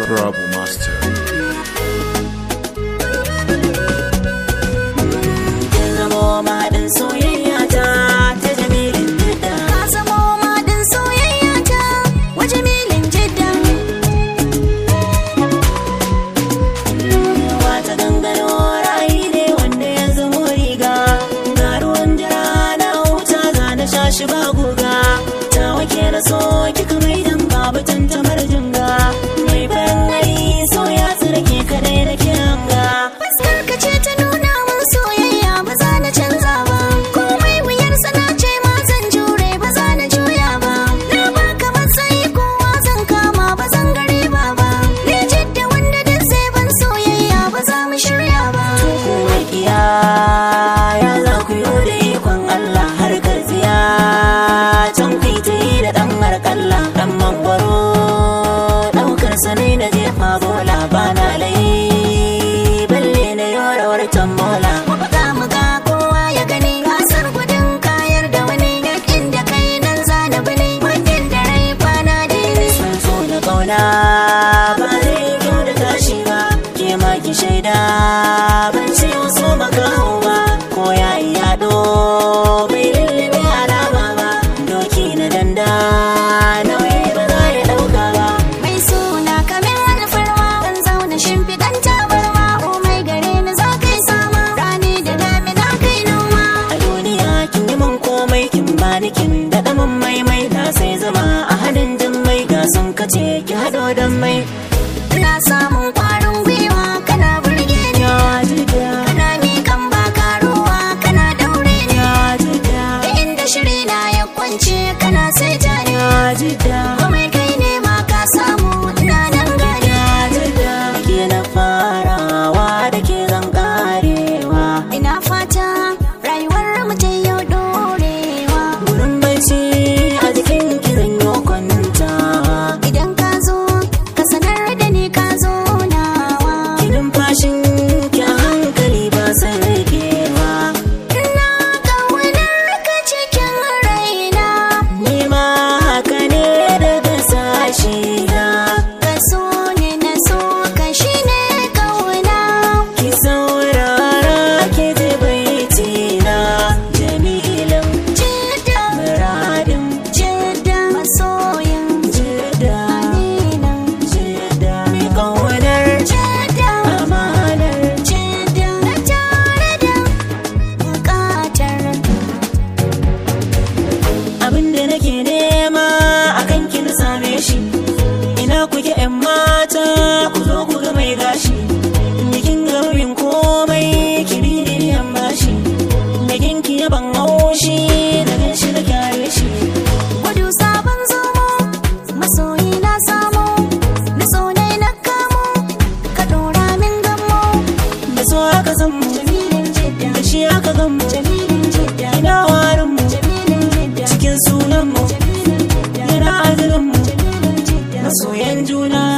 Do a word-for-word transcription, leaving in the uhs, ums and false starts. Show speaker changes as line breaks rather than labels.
Rabu Master.
Shi ba guga ta wake da so kika mai dan babu tantamar jinga mai bangare so ya tsirke kadai da kinga fuskar ka ce ta nuna mun soyayya ba za na canza ba komai wuyar sana ce ma zan jure ba za na juya ba na baka matsayi kowa zan kama ba zan gare ba ba ni jidda wanda duk sai ban soyayya ba za mu shirya ba to kuma kiya ya za ku yi da ikon Allah har karziya can kai ta yi da ɗan harƙalla ɗan mangwaro ɗaukar sanai na jefa bola ba na layi balle na yorawar tambola ga muga kowa ya gani gasar gudun kayar da wani yakin da kai nan zana bane muddin da rai kwana da yini sun so da ƙauna ba zai kyau da tashi ba ke ma ki shaida ban ce wasu maka hau ba ko ya yi yaɗo bai lullube alama ba doki na danda nauyi ba za ya ɗauka ba mai suna kamin alfarma kan zauna shimfiɗan tabarma o mai gare ni za kai sama rani da damina kai noma a duniya kin yi min komai kin bani kin daɗa min maimai na sai zama a hadin jin mai gasan kace ki haɗo don mai ina samun ƙwarin gwiwa kana burge ni kana miƙan baka ruwa kana daure ni da inda shiri na ya kwance kana sai jani komai kai ne ma ka samu ina nan gani ke na farawa da ke zan karewa ina fata rayuwar mu ta yau dorewa gurin bacci a jikin ki zan yi kwanta idan ka zo ka sanar da ni ka zo nawa ki numfashin ki a hankali ba sai ragewa ina ƙaunar ka cikin raina ni ma haka ne daga sashi na ka so ne na so ka shi ne ƙauna ki saurara ki ji baiti na jamilin jidda muradin jidda masoyin jidda aminin jidda mai ƙaunar jidda amanar jidda na tare da buƙatar abinda nake nema akan kin same shi ina kuke yan mata ku zo ku ga mai gashi bikin gabin komai kiriri yan bashi bikin ki ya ban haushi da ganshi na kyare shi gudu sabon zomo masoyi na samu na so ne na kamo ka dora min gammo da so aka san mu jamilin jidda da shi aka gan mu jamilin jidda ina warin mu jamilin jidda cikin sunan mu yana ajalin mu masoyan juna